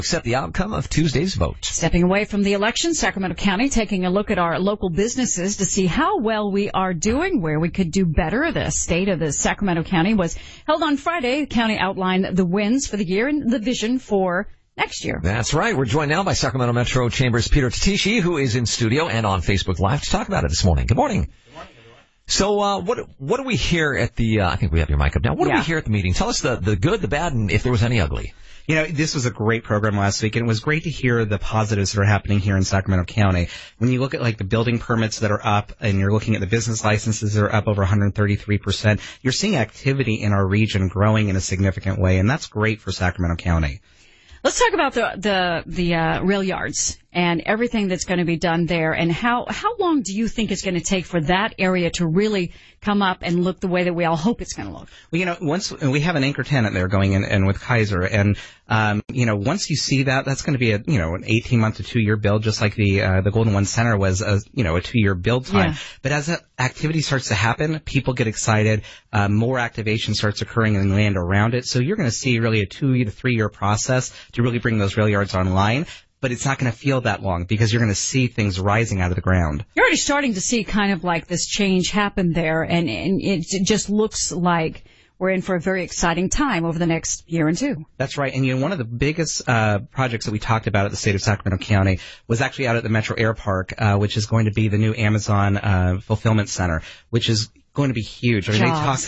Accept the outcome of Tuesday's vote. Stepping away from the election, Sacramento County taking a look at our local businesses to see how well we are doing, where we could do better. The state of the Sacramento County was held on Friday. The county outlined the wins for the year and the vision for next year. That's right. We're joined now by Sacramento Metro Chamber's Peter Tatishi, who is in studio and on Facebook Live to talk about it this morning. Good morning. Good morning, everyone. So, what do we hear at the, I think we have your mic up now. What do we hear at the meeting? Tell us the good, the bad, and if there was any ugly. You know, this was a great program last week, and it was great to hear the positives that are happening here in Sacramento County. When you look at, like, the building permits that are up, and you're looking at the business licenses that are up over 133%, you're seeing activity in our region growing in a significant way, and that's great for Sacramento County. Let's talk about the rail yards and everything that's going to be done there, and how long do you think it's going to take for that area to really come up and look the way that we all hope it's going to look? Well, you know, once we have an anchor tenant there going in and with Kaiser, and you know, once you see that, that's going to be an 18-month to 2-year build, just like the Golden One Center was a 2-year build time. Yeah. But as that activity starts to happen, people get excited, more activation starts occurring in the land around it. So you're going to see really a 2 to 3 year process to really bring those rail yards online. But it's not going to feel that long because you're going to see things rising out of the ground. You're already starting to see kind of like this change happen there, and it just looks like we're in for a very exciting time over the next year and two. That's right. And, you know, one of the biggest projects that we talked about at the state of Sacramento County was actually out at the Metro Air Park, which is going to be the new Amazon fulfillment center, which is going to be huge. I mean,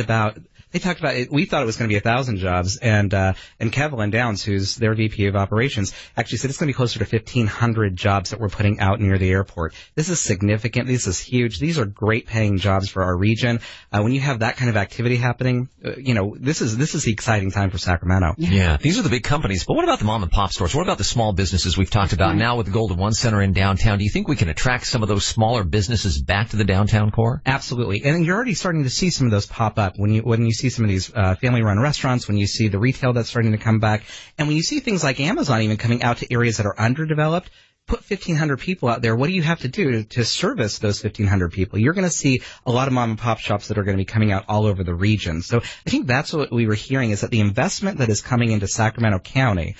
they talked about it. We thought it was going to be 1,000 jobs, and Kevlin Downs, who's their VP of operations, actually said it's going to be closer to 1,500 jobs that we're putting out near the airport. This is significant. This is huge. These are great paying jobs for our region. When you have that kind of activity happening, this is the exciting time for Sacramento. Yeah, these are the big companies. But what about the mom and pop stores? What about the small businesses we've talked about now with the Golden One Center in downtown? Do you think we can attract some of those smaller businesses back to the downtown core? Absolutely. And you're already starting to see some of those pop up when you see some of these family-run restaurants, when you see the retail that's starting to come back, and when you see things like Amazon even coming out to areas that are underdeveloped. Put 1,500 people out there. What do you have to do to service those 1,500 people? You're going to see a lot of mom and pop shops that are going to be coming out all over the region. So I think that's what we were hearing, is that the investment that is coming into Sacramento County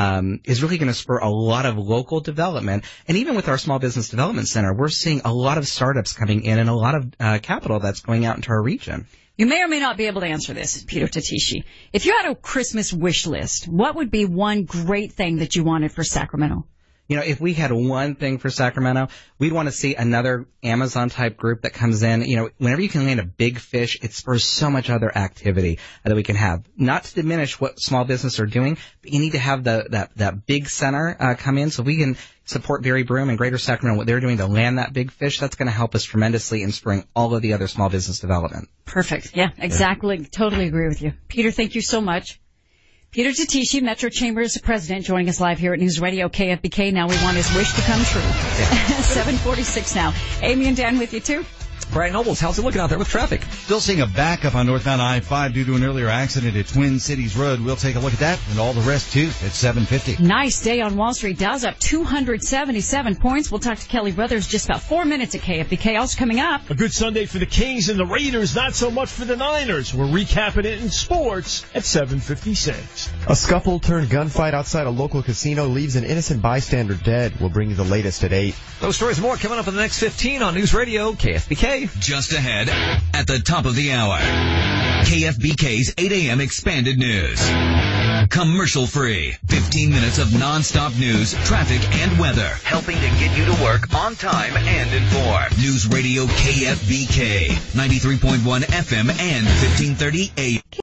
is really going to spur a lot of local development. And even with our Small Business Development Center, we're seeing a lot of startups coming in and a lot of capital that's going out into our region. You may or may not be able to answer this, Peter Tatishi. If you had a Christmas wish list, what would be one great thing that you wanted for Sacramento? You know, if we had one thing for Sacramento, we'd want to see another Amazon-type group that comes in. You know, whenever you can land a big fish, it spurs so much other activity that we can have. Not to diminish what small business are doing, but you need to have that big center come in so we can support Barry Broom and Greater Sacramento, what they're doing to land that big fish. That's going to help us tremendously in spurring all of the other small business development. Perfect. Yeah, exactly. Yeah. Totally agree with you. Peter, thank you so much. Peter Tatishi, Metro Chamber's president, joining us live here at News Radio KFBK. Now we want his wish to come true. Yeah. 7:46 now. Amy and Dan with you, too. Brian Nobles, how's it looking out there with traffic? Still seeing a backup on northbound I-5 due to an earlier accident at Twin Cities Road. We'll take a look at that and all the rest, too, at 7:50. Nice day on Wall Street. Dow's up 277 points. We'll talk to Kelly Brothers just about 4 minutes at KFBK. Also coming up, a good Sunday for the Kings and the Raiders, not so much for the Niners. We're recapping it in sports at 7:56. A scuffle turned gunfight outside a local casino leaves an innocent bystander dead. We'll bring you the latest at 8. Those stories and more coming up in the next 15 on News Radio KFBK. Just ahead, at the top of the hour, KFBK's 8 a.m. Expanded News. Commercial free. 15 minutes of non-stop news, traffic, and weather. Helping to get you to work on time and informed. News Radio KFBK. 93.1 FM and 1530 AM.